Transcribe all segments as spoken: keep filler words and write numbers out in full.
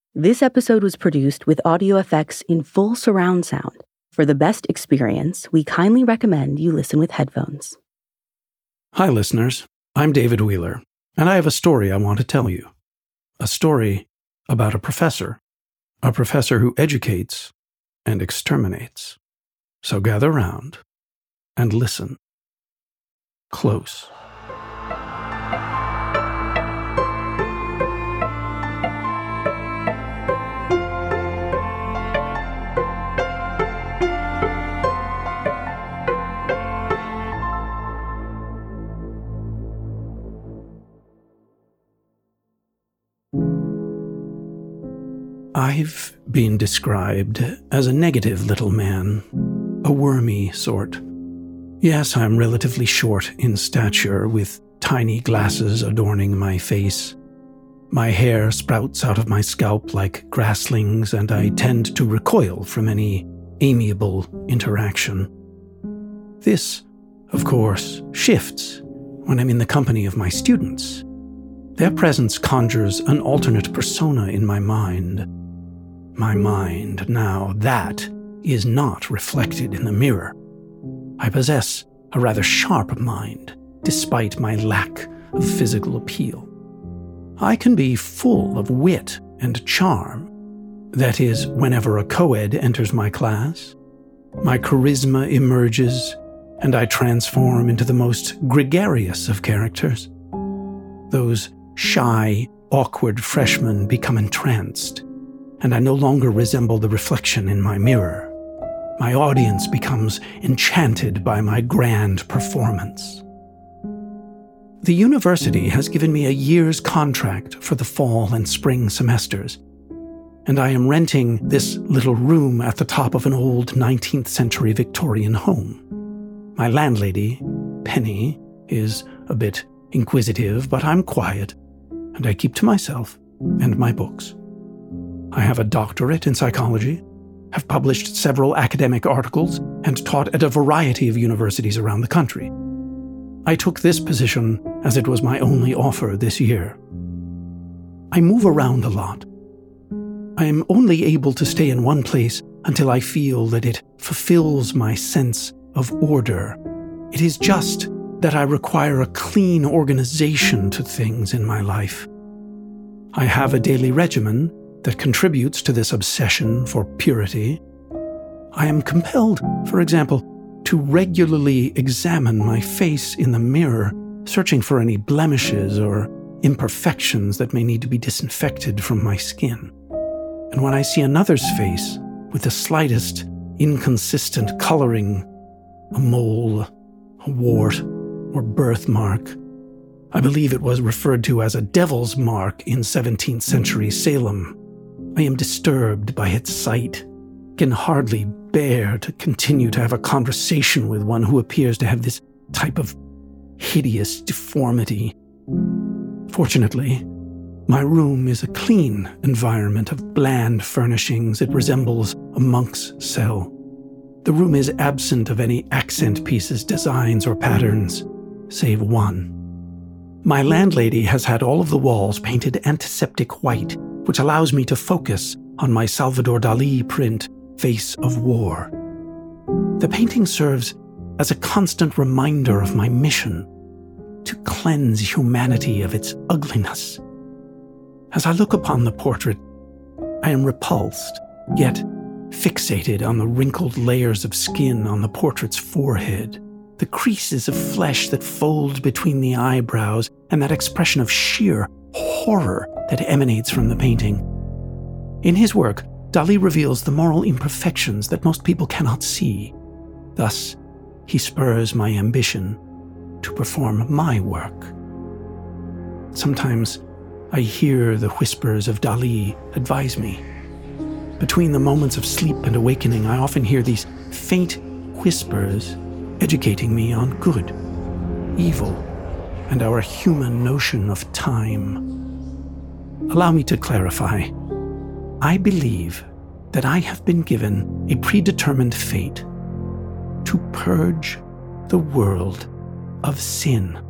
This episode was produced with audio effects in full surround sound. For the best experience, we kindly recommend you listen with headphones. Hi, listeners. I'm David Wheeler, and I have a story I want to tell you. A story about a professor. A professor who educates and exterminates. So gather round and listen. Close. I've been described as a negative little man, a wormy sort. Yes, I'm relatively short in stature, with tiny glasses adorning my face. My hair sprouts out of my scalp like grasslings, and I tend to recoil from any amiable interaction. This, of course, shifts when I'm in the company of my students. Their presence conjures an alternate persona in my mind. My mind, now, that is not reflected in the mirror. I possess a rather sharp mind, despite my lack of physical appeal. I can be full of wit and charm. That is, whenever a co-ed enters my class, my charisma emerges, and I transform into the most gregarious of characters. Those shy, awkward freshmen become entranced, and I no longer resemble the reflection in my mirror. My audience becomes enchanted by my grand performance. The university has given me a year's contract for the fall and spring semesters, and I am renting this little room at the top of an old nineteenth century Victorian home. My landlady, Penny, is a bit inquisitive, but I'm quiet, and I keep to myself and my books. I have a doctorate in psychology, have published several academic articles, and taught at a variety of universities around the country. I took this position as it was my only offer this year. I move around a lot. I am only able to stay in one place until I feel that it fulfills my sense of order. It is just that I require a clean organization to things in my life. I have a daily regimen that contributes to this obsession for purity. I am compelled, for example, to regularly examine my face in the mirror, searching for any blemishes or imperfections that may need to be disinfected from my skin. And when I see another's face with the slightest inconsistent coloring, a mole, a wart, or birthmark, I believe it was referred to as a devil's mark in seventeenth century Salem, I am disturbed by its sight, can hardly bear to continue to have a conversation with one who appears to have this type of hideous deformity. Fortunately, my room is a clean environment of bland furnishings. It resembles a monk's cell. The room is absent of any accent pieces, designs, or patterns, save one. My landlady has had all of the walls painted antiseptic white, which allows me to focus on my Salvador Dali print, Face of War. The painting serves as a constant reminder of my mission, to cleanse humanity of its ugliness. As I look upon the portrait, I am repulsed, yet fixated on the wrinkled layers of skin on the portrait's forehead, the creases of flesh that fold between the eyebrows, and that expression of sheer horror that emanates from the painting. In his work, Dali reveals the moral imperfections that most people cannot see. Thus, he spurs my ambition to perform my work. Sometimes I hear the whispers of Dali advise me. Between the moments of sleep and awakening, I often hear these faint whispers educating me on good, evil, and our human notion of time. Allow me to clarify. I believe that I have been given a predetermined fate to purge the world of sin.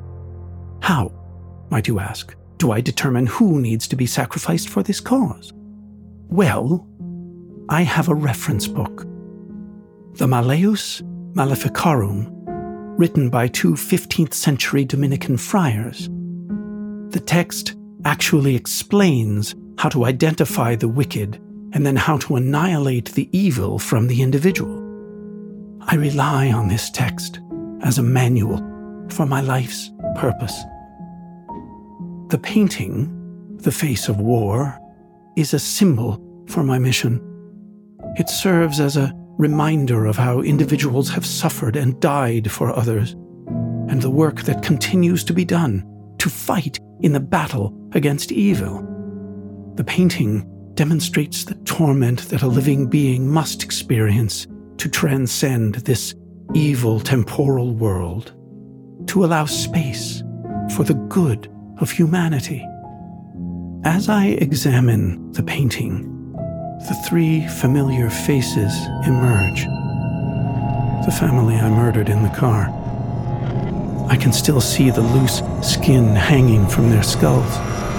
How, might you ask, do I determine who needs to be sacrificed for this cause? Well, I have a reference book. The Malleus Maleficarum, written by two fifteenth century Dominican friars. The text actually explains how to identify the wicked and then how to annihilate the evil from the individual. I rely on this text as a manual for my life's purpose. The painting, The Face of War, is a symbol for my mission. It serves as a reminder of how individuals have suffered and died for others, and the work that continues to be done to fight in the battle against evil. The painting demonstrates the torment that a living being must experience to transcend this evil temporal world, to allow space for the good of humanity. As I examine the painting, the three familiar faces emerge. The family I murdered in the car. I can still see the loose skin hanging from their skulls.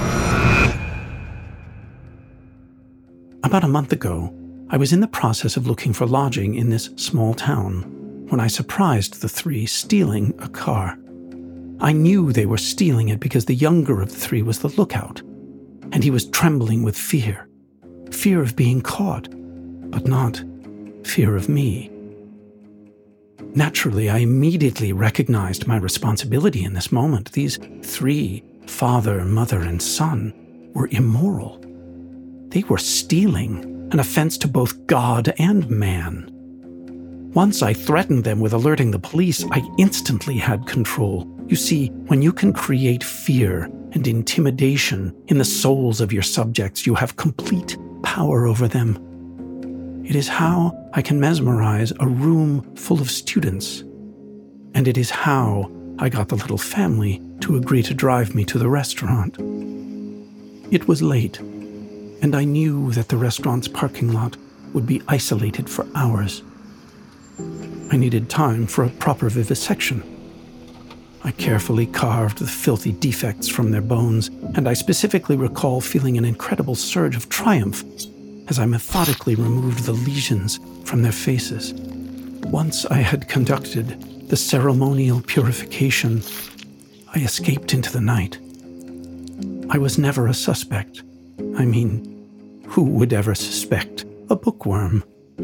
About a month ago, I was in the process of looking for lodging in this small town when I surprised the three stealing a car. I knew they were stealing it because the younger of the three was the lookout, and he was trembling with fear. Fear of being caught, but not fear of me. Naturally, I immediately recognized my responsibility in this moment. These three, father, mother, and son, were immoral. They were stealing, an offense to both God and man. Once I threatened them with alerting the police, I instantly had control. You see, when you can create fear and intimidation in the souls of your subjects, you have complete power over them. It is how I can mesmerize a room full of students, and it is how I got the little family to agree to drive me to the restaurant. It was late, and I knew that the restaurant's parking lot would be isolated for hours. I needed time for a proper vivisection. I carefully carved the filthy defects from their bones, and I specifically recall feeling an incredible surge of triumph as I methodically removed the lesions from their faces. Once I had conducted the ceremonial purification, I escaped into the night. I was never a suspect. I mean, who would ever suspect a bookworm?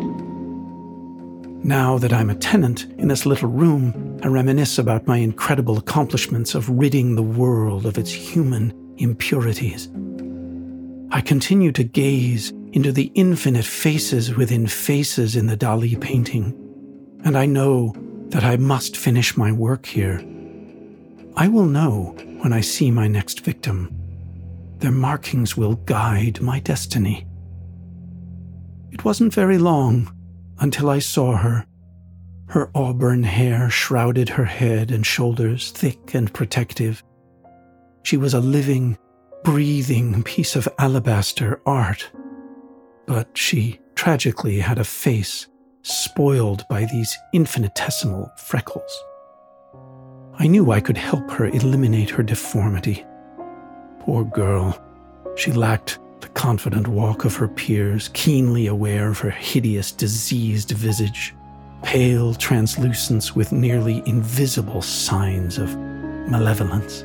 Now that I'm a tenant in this little room, I reminisce about my incredible accomplishments of ridding the world of its human impurities. I continue to gaze into the infinite faces within faces in the Dali painting, and I know that I must finish my work here. I will know when I see my next victim. Their markings will guide my destiny. It wasn't very long until I saw her. Her auburn hair shrouded her head and shoulders, thick and protective. She was a living, breathing piece of alabaster art, but she tragically had a face spoiled by these infinitesimal freckles. I knew I could help her eliminate her deformity. Poor girl, she lacked the confident walk of her peers, keenly aware of her hideous, diseased visage, pale translucence with nearly invisible signs of malevolence.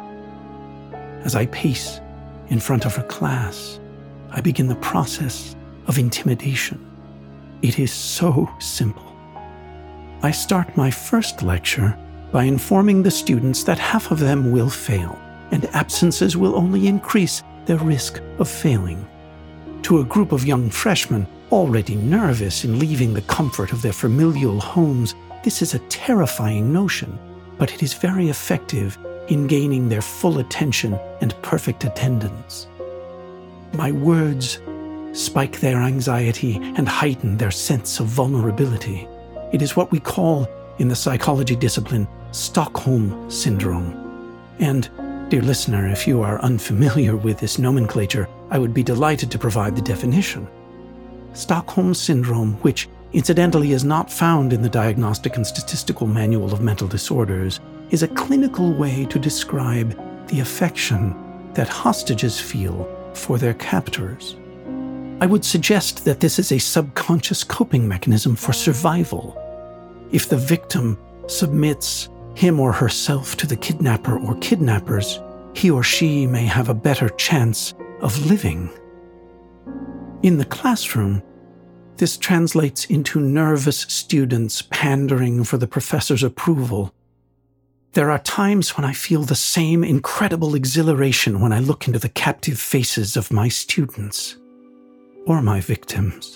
As I pace in front of her class, I begin the process of intimidation. It is so simple. I start my first lecture by informing the students that half of them will fail, and absences will only increase their risk of failing. To a group of young freshmen already nervous in leaving the comfort of their familial homes, this is a terrifying notion, but it is very effective in gaining their full attention and perfect attendance. My words spike their anxiety and heighten their sense of vulnerability. It is what we call, in the psychology discipline, Stockholm Syndrome. And, dear listener, if you are unfamiliar with this nomenclature, I would be delighted to provide the definition. Stockholm Syndrome, which incidentally is not found in the Diagnostic and Statistical Manual of Mental Disorders, is a clinical way to describe the affection that hostages feel for their captors. I would suggest that this is a subconscious coping mechanism for survival. If the victim submits him or herself to the kidnapper or kidnappers, he or she may have a better chance of living. In the classroom, this translates into nervous students pandering for the professor's approval. There are times when I feel the same incredible exhilaration when I look into the captive faces of my students or my victims.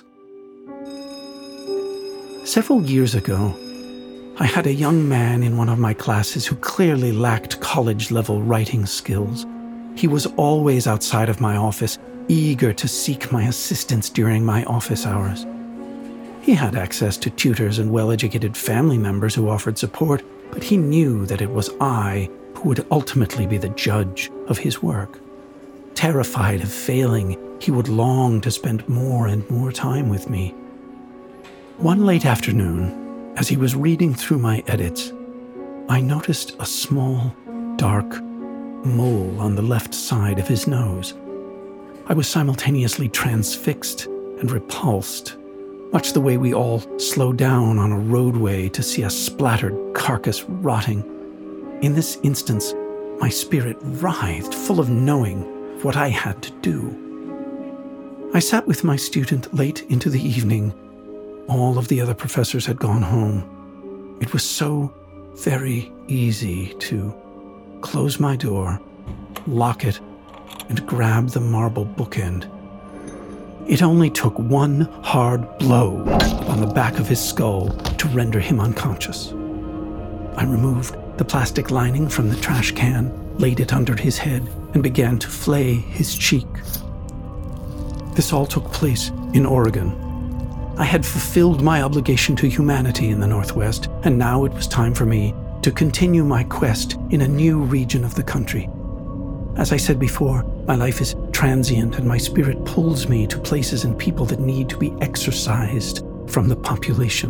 Several years ago, I had a young man in one of my classes who clearly lacked college-level writing skills. He was always outside of my office, eager to seek my assistance during my office hours. He had access to tutors and well-educated family members who offered support, but he knew that it was I who would ultimately be the judge of his work. Terrified of failing, he would long to spend more and more time with me. One late afternoon, as he was reading through my edits, I noticed a small, dark mole on the left side of his nose. I was simultaneously transfixed and repulsed, much the way we all slow down on a roadway to see a splattered carcass rotting. In this instance, my spirit writhed, full of knowing what I had to do. I sat with my student late into the evening. All of the other professors had gone home. It was so very easy to close my door, lock it, and grab the marble bookend. It only took one hard blow on the back of his skull to render him unconscious. I removed the plastic lining from the trash can, laid it under his head, and began to flay his cheek. This all took place in Oregon. I had fulfilled my obligation to humanity in the Northwest, and now it was time for me to continue my quest in a new region of the country. As I said before, my life is transient and my spirit pulls me to places and people that need to be exorcised from the population.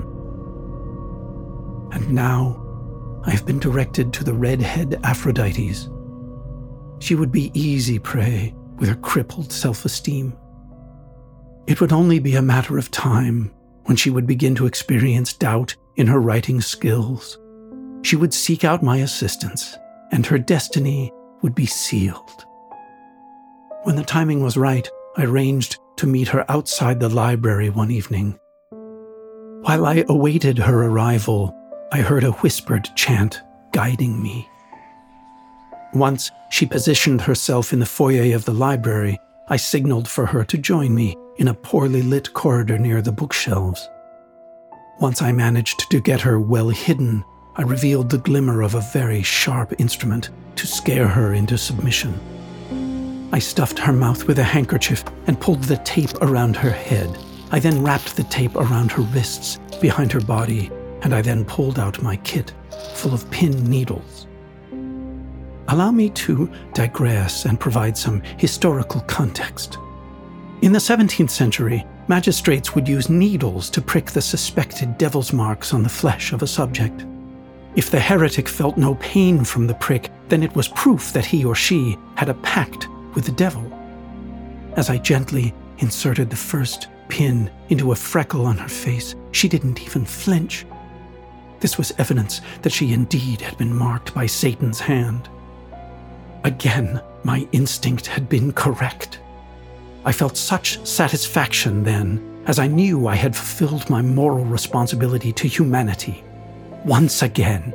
And now I have been directed to the redhead Aphrodites. She would be easy prey with her crippled self-esteem. It would only be a matter of time when she would begin to experience doubt in her writing skills. She would seek out my assistance, and her destiny would be sealed. When the timing was right, I arranged to meet her outside the library one evening. While I awaited her arrival, I heard a whispered chant guiding me. Once she positioned herself in the foyer of the library, I signaled for her to join me in a poorly lit corridor near the bookshelves. Once I managed to get her well hidden, I revealed the glimmer of a very sharp instrument to scare her into submission. I stuffed her mouth with a handkerchief and pulled the tape around her head. I then wrapped the tape around her wrists, behind her body, and I then pulled out my kit, full of pin needles. Allow me to digress and provide some historical context. In the seventeenth century, magistrates would use needles to prick the suspected devil's marks on the flesh of a subject. If the heretic felt no pain from the prick, then it was proof that he or she had a pact with the devil. As I gently inserted the first pin into a freckle on her face, she didn't even flinch. This was evidence that she indeed had been marked by Satan's hand. Again, my instinct had been correct. I felt such satisfaction then, as I knew I had fulfilled my moral responsibility to humanity. Once again.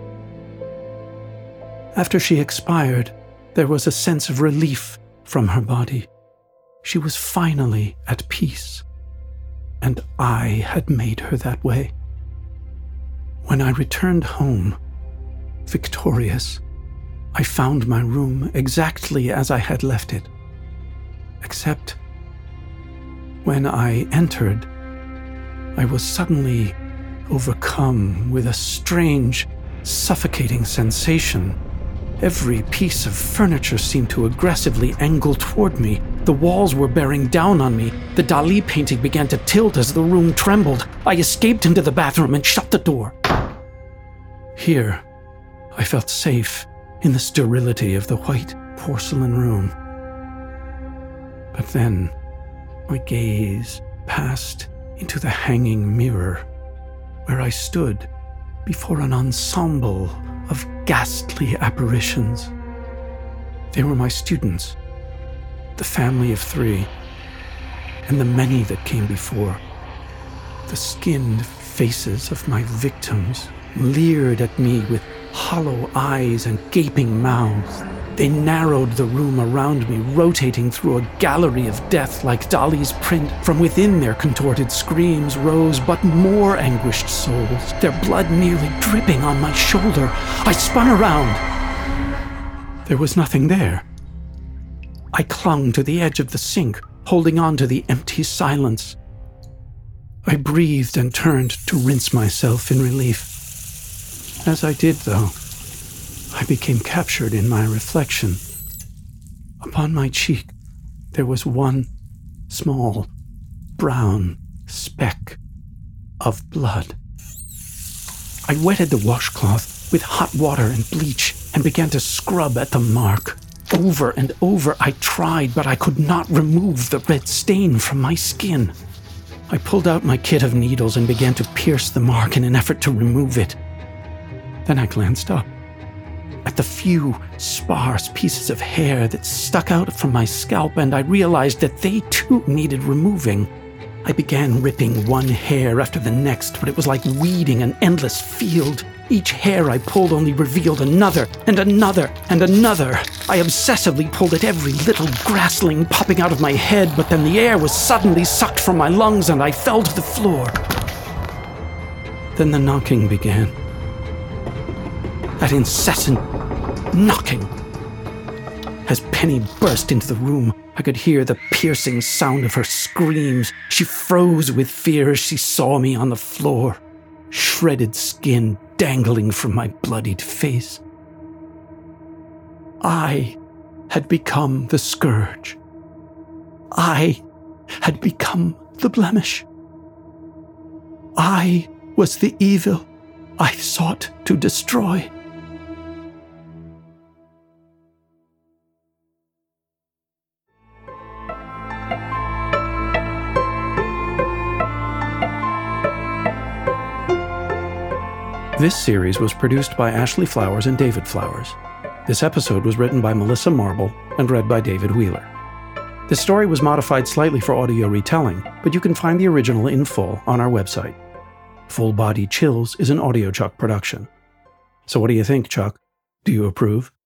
After she expired, there was a sense of relief from her body. She was finally at peace, and I had made her that way. When I returned home, victorious, I found my room exactly as I had left it. Except, when I entered, I was suddenly overcome with a strange, suffocating sensation. Every piece of furniture seemed to aggressively angle toward me. The walls were bearing down on me. The Dali painting began to tilt as the room trembled. I escaped into the bathroom and shut the door. Here, I felt safe in the sterility of the white porcelain room. But then, My gaze passed into the hanging mirror, where I stood before an ensemble of ghastly apparitions. They were my students, the family of three, and the many that came before. The skinned faces of my victims leered at me with hollow eyes and gaping mouths. They narrowed the room around me, rotating through a gallery of death like Dali's print. From within their contorted screams rose but more anguished souls, their blood nearly dripping on my shoulder. I spun around. There was nothing there. I clung to the edge of the sink, holding on to the empty silence. I breathed and turned to rinse myself in relief. As I did, though, I became captured in my reflection. Upon my cheek, there was one small, brown speck of blood. I wetted the washcloth with hot water and bleach and began to scrub at the mark. Over and over I tried, but I could not remove the red stain from my skin. I pulled out my kit of needles and began to pierce the mark in an effort to remove it. Then I glanced up at the few sparse pieces of hair that stuck out from my scalp, and I realized that they too needed removing. I began ripping one hair after the next, but it was like weeding an endless field. Each hair I pulled only revealed another, and another, and another. I obsessively pulled at every little grassling popping out of my head, but then the air was suddenly sucked from my lungs and I fell to the floor. Then the knocking began. That incessant knocking. As Penny burst into the room, I could hear the piercing sound of her screams. She froze with fear as she saw me on the floor, shredded skin dangling from my bloodied face. I had become the scourge. I had become the blemish. I was the evil I sought to destroy. This series was produced by Ashley Flowers and David Flowers. This episode was written by Melissa Marble and read by David Wheeler. The story was modified slightly for audio retelling, but you can find the original in full on our website. Full Body Chills is an AudioChuck production. So what do you think, Chuck? Do you approve?